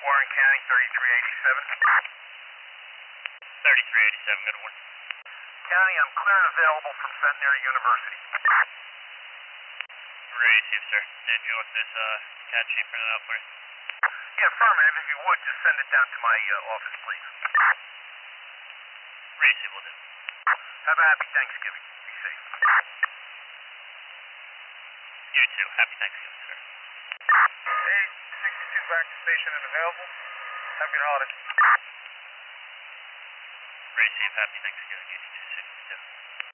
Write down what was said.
Warren County, 3387. 3387, good one. County, I'm clear and available from Centenary University. Receive, sir. Did you want this CAD sheet printed out for you? Yeah, affirmative. If you would, just send it down to my office, please. Receive, will do. Have a happy Thanksgiving. Be safe. You too. Happy Thanksgiving, sir. Hey, 62 back to station and available. Happy holidays. Receive. Happy Thanksgiving, you too.